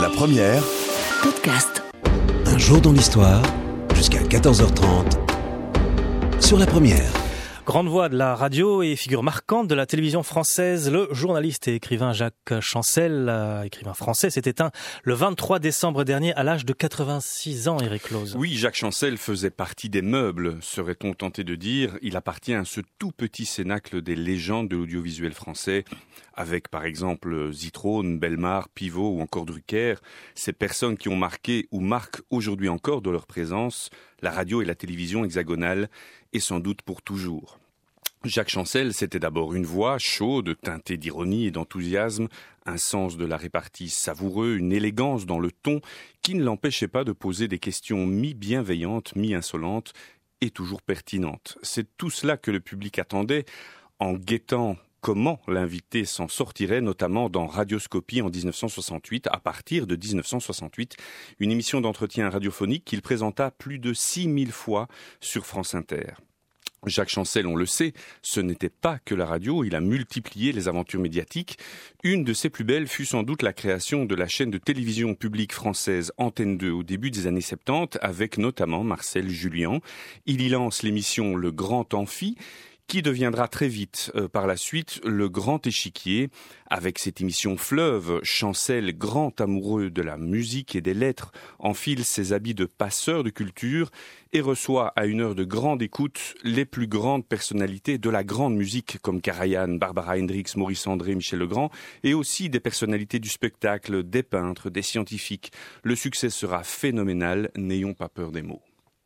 La première. Podcast. Un jour dans l'histoire, jusqu'à 14h30, sur La Première. Grande voix de la radio et figure marquante de la télévision française, le journaliste et écrivain Jacques Chancel, écrivain français, s'est éteint le 23 décembre dernier à l'âge de 86 ans, Éric Close. Oui, Jacques Chancel faisait partie des meubles, serait-on tenté de dire. Il appartient à ce tout petit cénacle des légendes de l'audiovisuel français, avec par exemple Zitrone, Bellemare, Pivot ou encore Drucker, ces personnes qui ont marqué ou marquent aujourd'hui encore de leur présence la radio et la télévision hexagonale, et sans doute pour toujours. Jacques Chancel, c'était d'abord une voix chaude, teintée d'ironie et d'enthousiasme, un sens de la répartie savoureux, une élégance dans le ton qui ne l'empêchait pas de poser des questions mi-bienveillantes, mi-insolentes et toujours pertinentes. C'est tout cela que le public attendait en guettant comment l'invité s'en sortirait, notamment dans Radioscopie en 1968, à partir de 1968, une émission d'entretien radiophonique qu'il présenta plus de 6000 fois sur France Inter. Jacques Chancel, on le sait, ce n'était pas que la radio, il a multiplié les aventures médiatiques. Une de ses plus belles fut sans doute la création de la chaîne de télévision publique française Antenne 2 au début des années 70, avec notamment Marcel Julien. Il y lance l'émission Le Grand Amphi, qui deviendra très vite par la suite le Grand Échiquier. Avec cette émission fleuve, Chancel, grand amoureux de la musique et des lettres, enfile ses habits de passeur de culture et reçoit à une heure de grande écoute les plus grandes personnalités de la grande musique comme Karajan, Barbara Hendricks, Maurice André, Michel Legrand, et aussi des personnalités du spectacle, des peintres, des scientifiques. Le succès sera phénoménal, n'ayons pas peur des mots.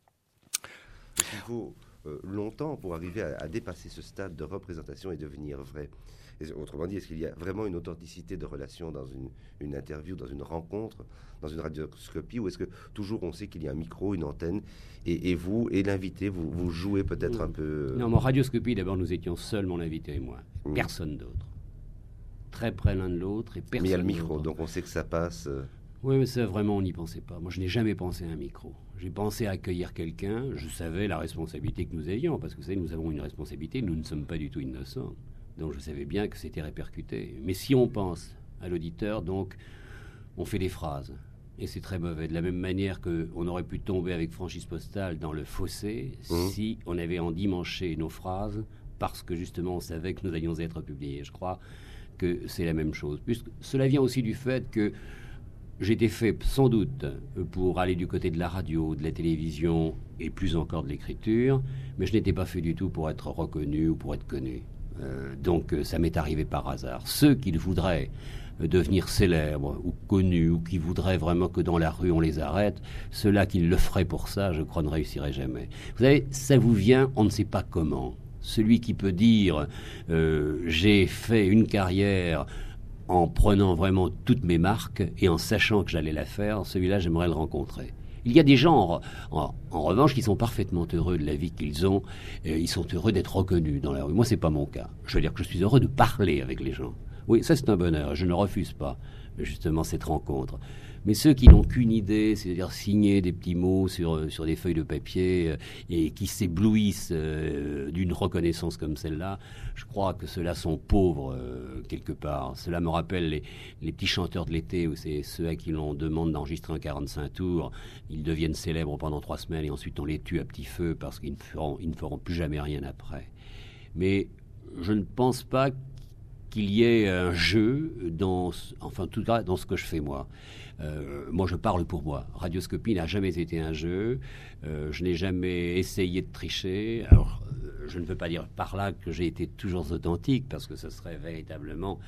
Il faut longtemps pour arriver à dépasser ce stade de représentation et devenir vrai. Et autrement dit, est-ce qu'il y a vraiment une authenticité de relation dans une interview, dans une rencontre, dans une radioscopie, ou est-ce que toujours on sait qu'il y a un micro, une antenne, et vous, et l'invité, vous jouez peut-être un peu... Non, en radioscopie, d'abord, nous étions seuls, mon invité et moi. Personne d'autre. Très près l'un de l'autre, et personne d'autre. Mais il y a le micro, donc on sait que ça passe... Oui, mais ça, vraiment, on n'y pensait pas. Moi, je n'ai jamais pensé à un micro. J'ai pensé à accueillir quelqu'un. Je savais la responsabilité que nous avions, parce que vous savez, nous avons une responsabilité. Nous ne sommes pas du tout innocents. Donc, je savais bien que c'était répercuté. Mais si on pense à l'auditeur, donc, on fait des phrases. Et c'est très mauvais. De la même manière qu'on aurait pu tomber avec Franchise Postale dans le fossé si on avait endimanché nos phrases, parce que, justement, on savait que nous allions être publiés. Je crois que c'est la même chose. Puisque cela vient aussi du fait que j'étais fait sans doute pour aller du côté de la radio, de la télévision et plus encore de l'écriture, mais je n'étais pas fait du tout pour être reconnu ou pour être connu. Donc ça m'est arrivé par hasard. Ceux qui voudraient devenir célèbres ou connus ou qui voudraient vraiment que dans la rue on les arrête, ceux-là qui le feraient pour ça, je crois, ne réussiraient jamais. Vous savez, ça vous vient, on ne sait pas comment. Celui qui peut dire j'ai fait une carrière en prenant vraiment toutes mes marques et en sachant que j'allais la faire, celui-là, j'aimerais le rencontrer. Il y a des gens, en revanche, qui sont parfaitement heureux de la vie qu'ils ont. Ils sont heureux d'être reconnus dans la rue. Moi, c'est pas mon cas. Je veux dire que je suis heureux de parler avec les gens. Oui, ça, c'est un bonheur. Je ne refuse pas, justement, cette rencontre. Mais ceux qui n'ont qu'une idée, c'est-à-dire signer des petits mots sur des feuilles de papier et qui s'éblouissent d'une reconnaissance comme celle-là, je crois que ceux-là sont pauvres quelque part. Cela me rappelle les petits chanteurs de l'été, où c'est ceux à qui l'on demande d'enregistrer un 45 tours. Ils deviennent célèbres pendant 3 semaines et ensuite on les tue à petit feu parce qu'ils ne feront plus jamais rien après. Mais je ne pense pas qu'il y ait un jeu en tout cas dans ce que je fais moi. Moi, je parle pour moi. Radioscopie n'a jamais été un jeu. Je n'ai jamais essayé de tricher. Alors, je ne veux pas dire par là que j'ai été toujours authentique, parce que ce serait véritablement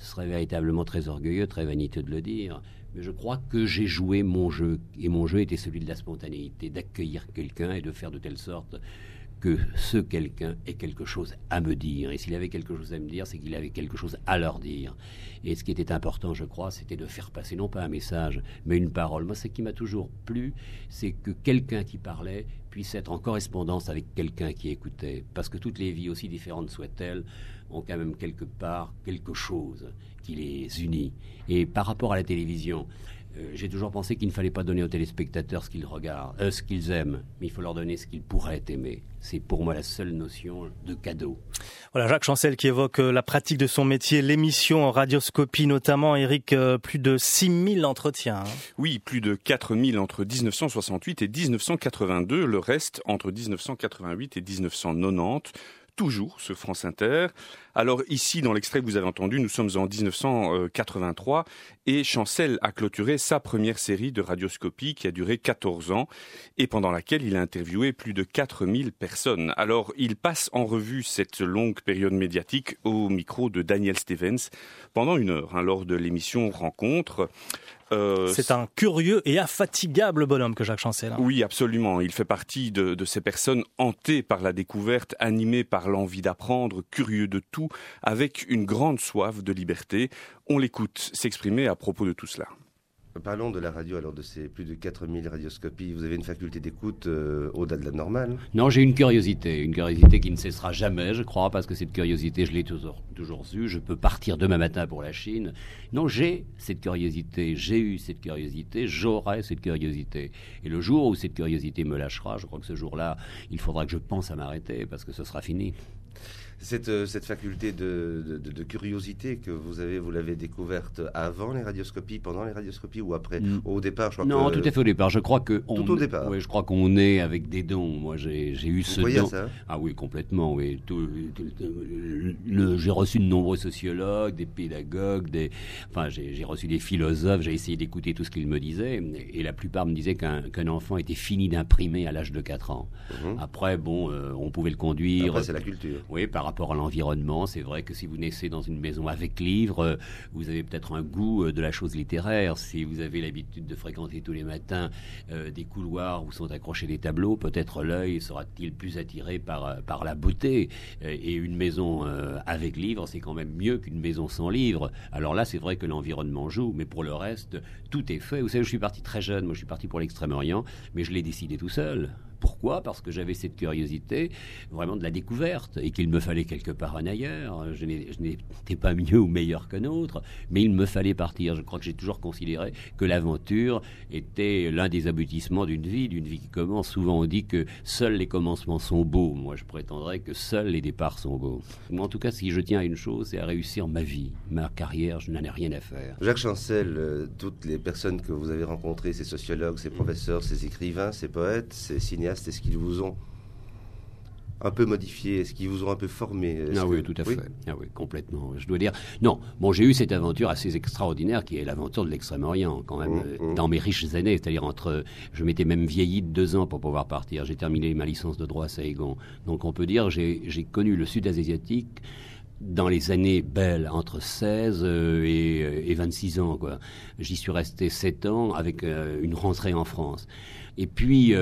très orgueilleux, très vaniteux de le dire. Mais je crois que j'ai joué mon jeu. Et mon jeu était celui de la spontanéité, d'accueillir quelqu'un et de faire de telle sorte que ce quelqu'un ait quelque chose à me dire. Et s'il avait quelque chose à me dire, c'est qu'il avait quelque chose à leur dire. Et ce qui était important, je crois, c'était de faire passer non pas un message, mais une parole. Moi, ce qui m'a toujours plu, c'est que quelqu'un qui parlait puisse être en correspondance avec quelqu'un qui écoutait. Parce que toutes les vies, aussi différentes soient-elles, ont quand même quelque part quelque chose qui les unit. Et par rapport à la télévision, J'ai toujours pensé qu'il ne fallait pas donner aux téléspectateurs ce qu'ils regardent, ce qu'ils aiment, mais il faut leur donner ce qu'ils pourraient aimer. C'est pour moi la seule notion de cadeau. Voilà, Jacques Chancel qui évoque la pratique de son métier, l'émission en radioscopie notamment. Eric, plus de 6000 entretiens. Oui, plus de 4000 entre 1968 et 1982, le reste entre 1988 et 1990. Toujours sur France Inter. Alors ici, dans l'extrait que vous avez entendu, nous sommes en 1983 et Chancel a clôturé sa première série de radioscopie qui a duré 14 ans et pendant laquelle il a interviewé plus de 4000 personnes. Alors il passe en revue cette longue période médiatique au micro de Daniel Stevens pendant 1 heure lors de l'émission Rencontre. C'est un curieux et infatigable bonhomme que Jacques Chancel. Oui, absolument. Il fait partie de ces personnes hantées par la découverte, animées par l'envie d'apprendre, curieux de tout, avec une grande soif de liberté. On l'écoute s'exprimer à propos de tout cela. Parlons de la radio, alors de ces plus de 4000 radioscopies. Vous avez une faculté d'écoute au-delà de la normale? Non, j'ai une curiosité qui ne cessera jamais, je crois, parce que cette curiosité, je l'ai toujours eue. Je peux partir demain matin pour la Chine. Non, j'ai cette curiosité, j'ai eu cette curiosité, j'aurai cette curiosité. Et le jour où cette curiosité me lâchera, je crois que ce jour-là, il faudra que je pense à m'arrêter, parce que ce sera fini. Cette faculté de curiosité que vous l'avez découverte avant les radioscopies, pendant les radioscopies ou après? Au départ, je crois non, tout à fait au départ. Je crois que tout au départ. Oui, je crois qu'on est avec des dons. Moi, j'ai eu ce don. Ça, hein? Ah oui, complètement. Oui. J'ai reçu de nombreux sociologues, des pédagogues, j'ai reçu des philosophes. J'ai essayé d'écouter tout ce qu'ils me disaient, et la plupart me disaient qu'un enfant était fini d'imprimer à l'âge de 4 ans. Après, on pouvait le conduire. Après, c'est la culture. Oui, par rapport à l'environnement, c'est vrai que si vous naissez dans une maison avec livres, vous avez peut-être un goût de la chose littéraire. Si vous avez l'habitude de fréquenter tous les matins des couloirs où sont accrochés des tableaux, peut-être l'œil sera-t-il plus attiré par la beauté. Et une maison avec livres, c'est quand même mieux qu'une maison sans livres. Alors là, c'est vrai que l'environnement joue, mais pour le reste, tout est fait. Vous savez, je suis parti très jeune, moi je suis parti pour l'Extrême-Orient, mais je l'ai décidé tout seul. Pourquoi ? Parce que j'avais cette curiosité vraiment de la découverte et qu'il me fallait quelque part un ailleurs. Je n'étais pas mieux ou meilleur qu'un autre, mais il me fallait partir. Je crois que j'ai toujours considéré que l'aventure était l'un des aboutissements d'une vie qui commence. Souvent on dit que seuls les commencements sont beaux. Moi je prétendrais que seuls les départs sont beaux. Moi en tout cas, si je tiens à une chose, c'est à réussir ma vie, ma carrière, je n'en ai rien à faire. Jacques Chancel, toutes les personnes que vous avez rencontrées, ces sociologues, ces professeurs, ces écrivains, ces poètes, ces cinéastes, est-ce qu'ils vous ont un peu modifié? Est-ce qu'ils vous ont un peu formé? Oui, tout à fait. Ah oui, complètement. Je dois dire, non. Bon, j'ai eu cette aventure assez extraordinaire qui est l'aventure de l'Extrême-Orient, quand même, dans mes riches années. C'est-à-dire je m'étais même vieilli de 2 ans pour pouvoir partir. J'ai terminé ma licence de droit à Saigon. Donc on peut dire, j'ai connu le Sud asiatique dans les années belles, entre 16 et 26 ans, quoi. J'y suis resté 7 ans avec une rentrée en France. Et puis,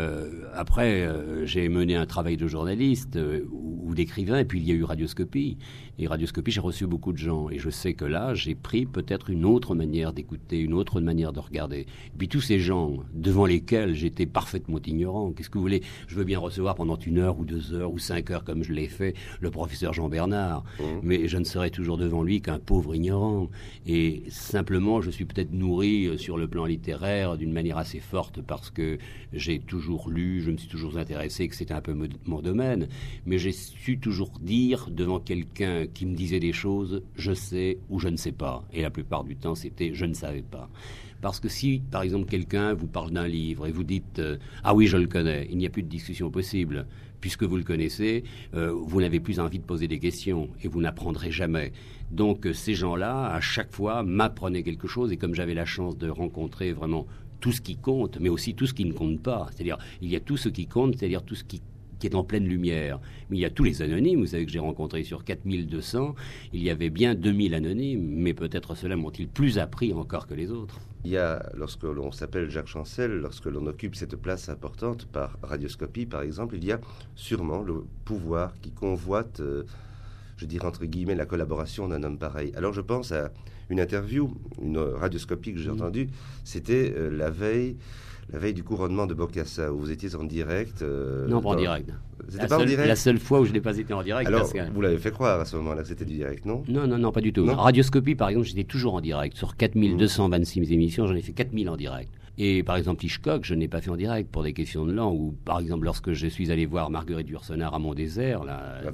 après, j'ai mené un travail de journaliste ou d'écrivain, et puis il y a eu Radioscopie. Et Radioscopie, j'ai reçu beaucoup de gens. Et je sais que là, j'ai pris peut-être une autre manière d'écouter, une autre manière de regarder. Et puis tous ces gens devant lesquels j'étais parfaitement ignorant. Qu'est-ce que vous voulez? Je veux bien recevoir pendant 1 heure ou 2 heures ou 5 heures, comme je l'ai fait, le professeur Jean Bernard. Mais je ne serai toujours devant lui qu'un pauvre ignorant. Et simplement, je suis peut-être nourri sur le plan littéraire d'une manière assez forte parce que j'ai toujours lu, je me suis toujours intéressé, que c'était un peu mon domaine. Mais j'ai su toujours dire devant quelqu'un qui me disait des choses, je sais ou je ne sais pas. Et la plupart du temps, c'était je ne savais pas. Parce que si, par exemple, quelqu'un vous parle d'un livre et vous dites ah oui, je le connais, il n'y a plus de discussion possible. Puisque vous le connaissez, vous n'avez plus envie de poser des questions et vous n'apprendrez jamais. Donc ces gens-là, à chaque fois, m'apprenaient quelque chose. Et comme j'avais la chance de rencontrer vraiment tout ce qui compte, mais aussi tout ce qui ne compte pas, c'est-à-dire il y a tout ce qui compte, c'est-à-dire tout ce qui est en pleine lumière. Mais il y a tous les anonymes, vous savez que j'ai rencontré sur 4200, il y avait bien 2000 anonymes, mais peut-être ceux-là m'ont-ils plus appris encore que les autres. Il y a, lorsque l'on s'appelle Jacques Chancel, lorsque l'on occupe cette place importante par Radioscopie, par exemple, il y a sûrement le pouvoir qui convoite, je dirais entre guillemets, la collaboration d'un homme pareil. Alors je pense à une interview, une radioscopie que j'ai entendue, c'était la veille du couronnement de Bokassa, où vous étiez en direct. Non, pas en direct. C'était pas en direct. La seule fois où je n'ai pas été en direct. Alors, vous l'avez fait croire à ce moment-là que c'était du direct, non? Non, pas du tout. Non. Radioscopie, par exemple, j'étais toujours en direct. Sur 4226 émissions, j'en ai fait 4000 en direct. Et par exemple, Hitchcock, je n'ai pas fait en direct pour des questions de langue. Ou par exemple, lorsque je suis allé voir Marguerite Yourcenar à Mont-Désert,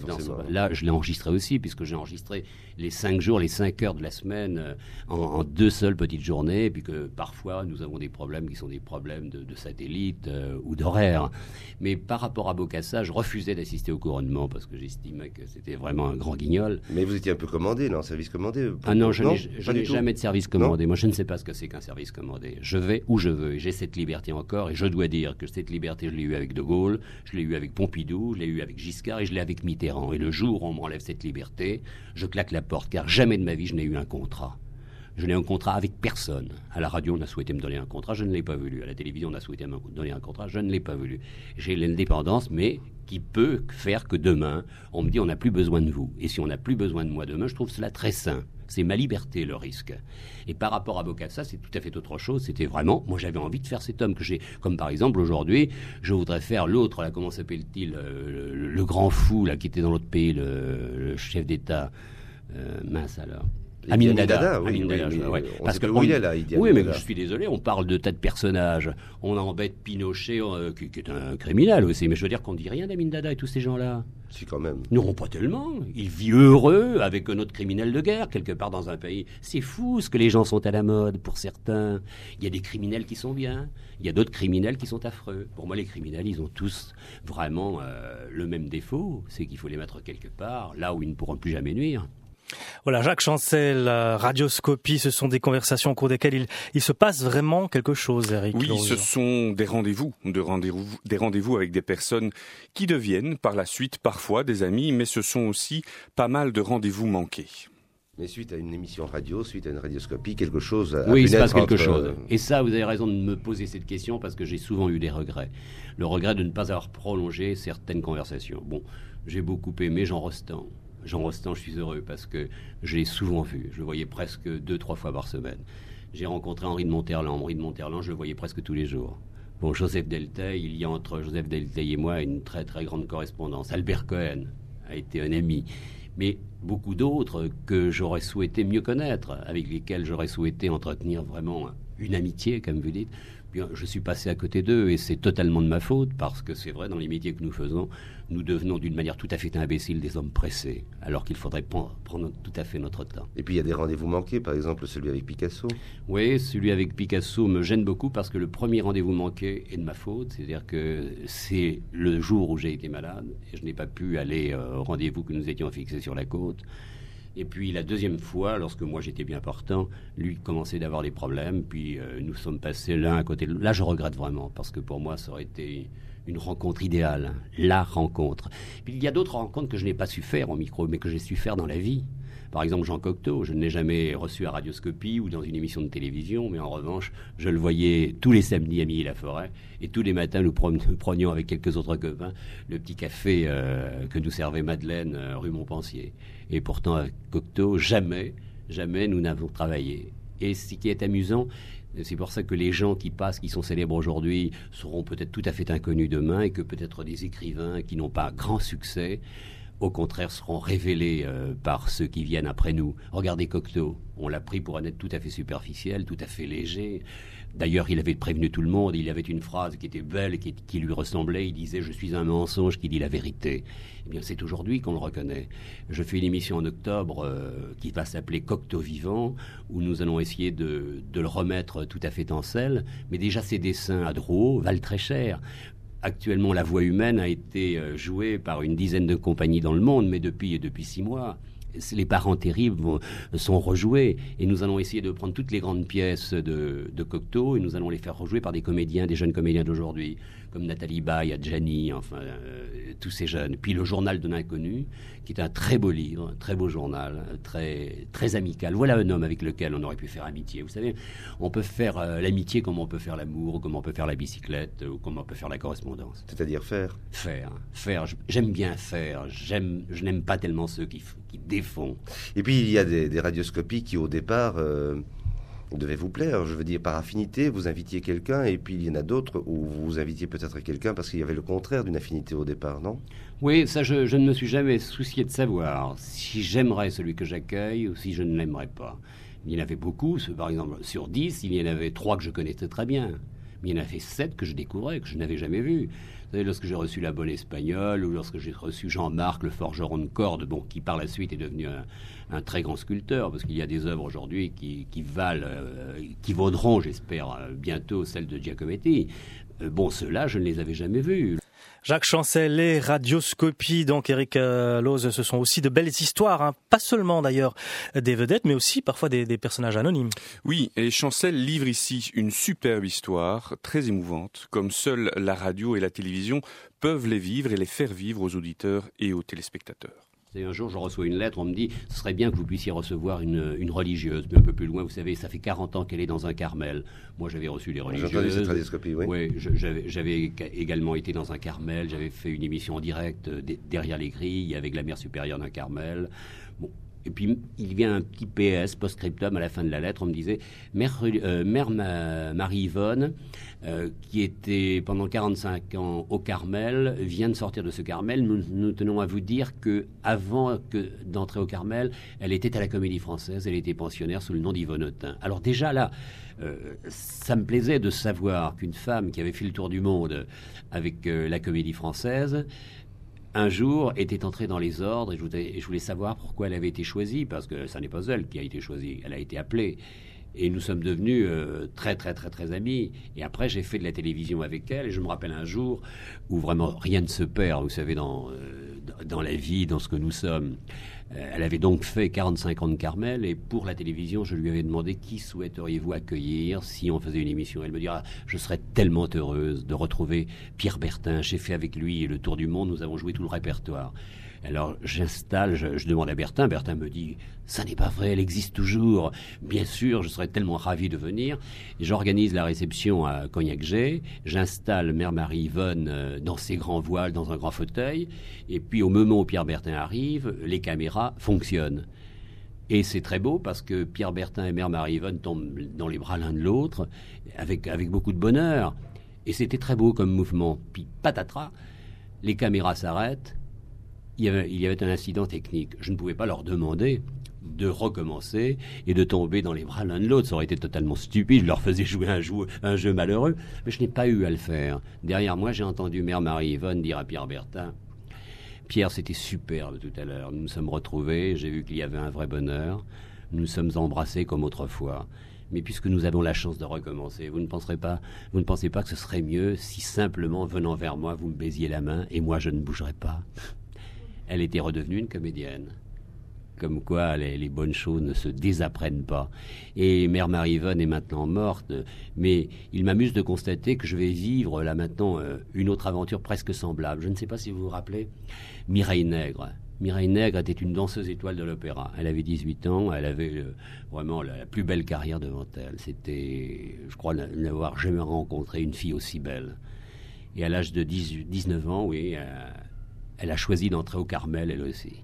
là, je l'ai enregistré aussi, puisque j'ai enregistré les 5 jours, les 5 heures de la semaine en 2 seules petites journées, et puis que parfois nous avons des problèmes qui sont des problèmes de satellite ou d'horaire. Mais par rapport à Bokassa, je refusais d'assister au couronnement parce que j'estimais que c'était vraiment un grand guignol. Mais vous étiez un peu commandé, non? Service commandé? Ah non, je n'ai jamais de service commandé. Moi, je ne sais pas ce que c'est qu'un service commandé. Je vais où je veux et j'ai cette liberté encore. Et je dois dire que cette liberté, je l'ai eue avec De Gaulle, je l'ai eue avec Pompidou, je l'ai eue avec Giscard et je l'ai avec Mitterrand. Et le jour où on m'enlève cette liberté, je claque la porte, car jamais de ma vie je n'ai eu un contrat. Je n'ai un contrat avec personne. À la radio, on a souhaité me donner un contrat, je ne l'ai pas voulu. À la télévision, on a souhaité me donner un contrat, je ne l'ai pas voulu. J'ai l'indépendance, mais qui peut faire que demain, on me dit on n'a plus besoin de vous. Et si on n'a plus besoin de moi demain, je trouve cela très sain. C'est ma liberté, le risque. Et par rapport à Bokassa, c'est tout à fait autre chose. C'était vraiment, moi j'avais envie de faire cet homme que j'ai, comme par exemple aujourd'hui, je voudrais faire l'autre, là, comment s'appelle-t-il, le grand fou, là, qui était dans l'autre pays, le chef d'État, mince alors. Amin Dada, oui. Parce que il est là, oui, mais je suis désolé, on parle de tas de personnages. On embête Pinochet, qui est un criminel aussi, mais je veux dire qu'on ne dit rien d'Amin Dada et tous ces gens-là. Si, quand même. Non, pas tellement. Il vit heureux avec un autre criminel de guerre, quelque part dans un pays. C'est fou ce que les gens sont à la mode, pour certains. Il y a des criminels qui sont bien, il y a d'autres criminels qui sont affreux. Pour moi, les criminels, ils ont tous vraiment le même défaut, c'est qu'il faut les mettre quelque part, là où ils ne pourront plus jamais nuire. Voilà, Jacques Chancel, Radioscopie, ce sont des conversations au cours desquelles il se passe vraiment quelque chose, Eric. Oui, ce sont des rendez-vous avec des personnes qui deviennent par la suite parfois des amis, mais ce sont aussi pas mal de rendez-vous manqués. Mais suite à une émission radio, suite à une radioscopie, quelque chose a oui, il se passe quelque chose. Et ça, vous avez raison de me poser cette question parce que j'ai souvent eu des regrets. Le regret de ne pas avoir prolongé certaines conversations. Bon, j'ai beaucoup aimé Jean Rostand. Jean Rostand, je suis heureux parce que je l'ai souvent vu. Je le voyais presque 2-3 fois par semaine. J'ai rencontré Henri de Monterland. Henri de Monterland, je le voyais presque tous les jours. Bon, Joseph Delteil, il y a entre Joseph Delteil et moi une très très grande correspondance. Albert Cohen a été un ami. Mais beaucoup d'autres que j'aurais souhaité mieux connaître, avec lesquels j'aurais souhaité entretenir vraiment une amitié, comme vous dites. Bien, je suis passé à côté d'eux et c'est totalement de ma faute parce que c'est vrai, dans les métiers que nous faisons, nous devenons d'une manière tout à fait imbécile des hommes pressés, alors qu'il faudrait prendre tout à fait notre temps. Et puis il y a des rendez-vous manqués, par exemple celui avec Picasso. Oui, celui avec Picasso me gêne beaucoup parce que le premier rendez-vous manqué est de ma faute, c'est-à-dire que c'est le jour où j'ai été malade et je n'ai pas pu aller au rendez-vous que nous étions fixés sur la côte. Et puis la deuxième fois, lorsque moi j'étais bien portant, lui commençait d'avoir des problèmes, puis nous sommes passés l'un à côté de l'autre. Là je regrette vraiment, parce que pour moi ça aurait été une rencontre idéale, la rencontre. Puis il y a d'autres rencontres que je n'ai pas su faire au micro, mais que j'ai su faire dans la vie. Par exemple, Jean Cocteau, je ne l'ai jamais reçu à Radioscopie ou dans une émission de télévision, mais en revanche, je le voyais tous les samedis à Milly-la-Forêt, et tous les matins, nous prenions avec quelques autres copains le petit café que nous servait Madeleine rue Montpensier. Et pourtant, avec Cocteau, jamais nous n'avons travaillé. Et ce qui est amusant, c'est pour ça que les gens qui passent, qui sont célèbres aujourd'hui, seront peut-être tout à fait inconnus demain, et que peut-être des écrivains qui n'ont pas grand succès, au contraire, seront révélés par ceux qui viennent après nous. Regardez Cocteau, on l'a pris pour un être tout à fait superficiel, tout à fait léger. D'ailleurs, il avait prévenu tout le monde, il avait une phrase qui était belle, qui lui ressemblait, il disait « Je suis un mensonge qui dit la vérité ». Eh bien, c'est aujourd'hui qu'on le reconnaît. Je fais une émission en octobre qui va s'appeler Cocteau vivant, où nous allons essayer de le remettre tout à fait en selle, mais déjà ses dessins à Drouot valent très cher. Actuellement, La Voix humaine a été jouée par une dizaine de compagnies dans le monde, mais depuis 6 mois. Les Parents terribles sont rejoués et nous allons essayer de prendre toutes les grandes pièces de Cocteau et nous allons les faire rejouer par des comédiens, des jeunes comédiens d'aujourd'hui, comme Nathalie Baye, Adjani, enfin tous ces jeunes. Puis Le Journal de l'inconnu, qui est un très beau livre, un très beau journal, très, très amical. Voilà un homme avec lequel on aurait pu faire amitié. Vous savez, on peut faire l'amitié comme on peut faire l'amour, comme on peut faire la bicyclette, ou comme on peut faire la correspondance. C'est-à-dire faire. Faire. J'aime bien faire. Je n'aime pas tellement ceux qui défont. Et puis il y a des radioscopies qui au départ devaient vous plaire. Je veux dire, par affinité, vous invitiez quelqu'un, et puis il y en a d'autres où vous invitiez peut-être quelqu'un parce qu'il y avait le contraire d'une affinité au départ, non? Oui, ça je ne me suis jamais soucié de savoir si j'aimerais celui que j'accueille ou si je ne l'aimerais pas. Il y en avait beaucoup, par exemple sur 10, il y en avait 3 que je connaissais très bien. Mais il y en avait 7 que je découvrais, que je n'avais jamais vus. Vous savez, lorsque j'ai reçu La Bonne Espagnole, ou lorsque j'ai reçu Jean-Marc, le forgeron de cordes, qui par la suite est devenu un très grand sculpteur, parce qu'il y a des œuvres aujourd'hui qui vaudront, j'espère, bientôt celles de Giacometti. Ceux-là, je ne les avais jamais vus. Jacques Chancel, les radioscopies, donc Éric Loz, ce sont aussi de belles histoires, hein. Pas seulement d'ailleurs des vedettes, mais aussi parfois des personnages anonymes. Oui, et Chancel livre ici une superbe histoire, très émouvante, comme seule la radio et la télévision peuvent les vivre et les faire vivre aux auditeurs et aux téléspectateurs. Et un jour, je reçois une lettre, on me dit « Ce serait bien que vous puissiez recevoir une religieuse. » Mais un peu plus loin, vous savez, ça fait 40 ans qu'elle est dans un Carmel. Moi, j'avais reçu les religieuses. J'ai entendu cette radioscopie, oui. Oui, j'avais également été dans un Carmel. J'avais fait une émission en direct derrière les grilles avec la mère supérieure d'un Carmel. Bon. Et puis, il vient un petit PS, post-scriptum, à la fin de la lettre. On me disait « Mère Marie-Yvonne, qui était pendant 45 ans au Carmel, vient de sortir de ce Carmel. Nous tenons à vous dire que avant d'entrer au Carmel, elle était à la Comédie Française. Elle était pensionnaire sous le nom d'Yvonne Autain. » Alors déjà là, ça me plaisait de savoir qu'une femme qui avait fait le tour du monde avec la Comédie Française, un jour, était entrée dans les ordres, et je voulais savoir pourquoi elle avait été choisie, parce que ça n'est pas elle qui a été choisie, elle a été appelée. Et nous sommes devenus très, très, très, très amis. Et après, j'ai fait de la télévision avec elle, et je me rappelle un jour où vraiment rien ne se perd, vous savez, dans la vie, dans ce que nous sommes. Elle avait donc fait 45 ans de Carmel, et pour la télévision, je lui avais demandé qui souhaiteriez-vous accueillir si on faisait une émission. Elle me dira, je serais tellement heureuse de retrouver Pierre Bertin. J'ai fait avec lui le tour du monde, nous avons joué tout le répertoire. Alors j'installe, je demande à Bertin. Bertin me dit, ça n'est pas vrai, elle existe toujours. Bien sûr, je serais tellement ravi de venir. Et j'organise la réception à Cognac-Jet. J'installe Mère Marie-Yvonne dans ses grands voiles, dans un grand fauteuil. Et puis au moment où Pierre Bertin arrive, les caméras fonctionnent. Et c'est très beau parce que Pierre Bertin et Mère Marie-Yvonne tombent dans les bras l'un de l'autre avec beaucoup de bonheur. Et c'était très beau comme mouvement. Puis patatras, les caméras s'arrêtent. Il y avait un incident technique. Je ne pouvais pas leur demander de recommencer et de tomber dans les bras l'un de l'autre. Ça aurait été totalement stupide. Je leur faisais jouer un jeu malheureux. Mais je n'ai pas eu à le faire. Derrière moi, j'ai entendu Mère Marie-Yvonne dire à Pierre Bertin, « Pierre, c'était superbe tout à l'heure. Nous nous sommes retrouvés. J'ai vu qu'il y avait un vrai bonheur. Nous nous sommes embrassés comme autrefois. Mais puisque nous avons la chance de recommencer, vous ne pensez pas que ce serait mieux si simplement, venant vers moi, vous me baisiez la main et moi, je ne bougerais pas ?» Elle était redevenue une comédienne. Comme quoi, les bonnes choses ne se désapprennent pas. Et Mère Marie-Yvonne est maintenant morte, mais il m'amuse de constater que je vais vivre là maintenant une autre aventure presque semblable. Je ne sais pas si vous vous rappelez, Mireille Nègre. Mireille Nègre était une danseuse étoile de l'opéra. Elle avait 18 ans, elle avait vraiment la plus belle carrière devant elle. C'était, je crois, n'avoir jamais rencontré une fille aussi belle. Et à l'âge de 19 ans, oui, elle a choisi d'entrer au Carmel, elle aussi.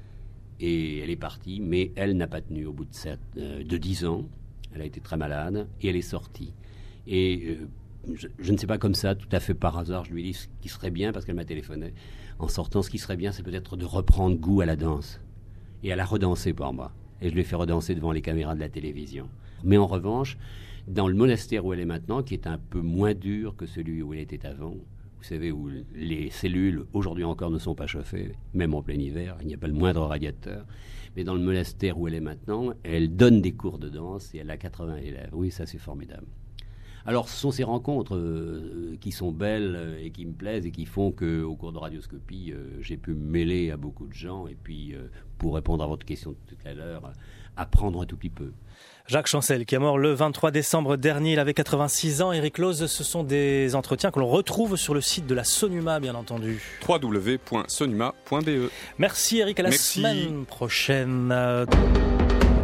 Et elle est partie, mais elle n'a pas tenu au bout de 10 ans. Elle a été très malade, et elle est sortie. Et je ne sais pas, comme ça, tout à fait par hasard, je lui ai dit ce qui serait bien, parce qu'elle m'a téléphoné. En sortant, ce qui serait bien, c'est peut-être de reprendre goût à la danse. Et elle a redansé pour moi. Et je lui ai fait redanser devant les caméras de la télévision. Mais en revanche, dans le monastère où elle est maintenant, qui est un peu moins dur que celui où elle était avant, vous savez, où les cellules, aujourd'hui encore, ne sont pas chauffées, même en plein hiver, il n'y a pas le moindre radiateur. Mais dans le monastère où elle est maintenant, elle donne des cours de danse et elle a 80 élèves. Oui, ça, c'est formidable. Alors, ce sont ces rencontres qui sont belles et qui me plaisent et qui font qu'au cours de Radioscopie, j'ai pu me mêler à beaucoup de gens et puis, pour répondre à votre question de tout à l'heure, apprendre un tout petit peu. Jacques Chancel, qui est mort le 23 décembre dernier, il avait 86 ans. Éric Loz, ce sont des entretiens que l'on retrouve sur le site de la Sonuma, bien entendu. www.sonuma.be. Merci Éric, à la Merci. semaine prochaine.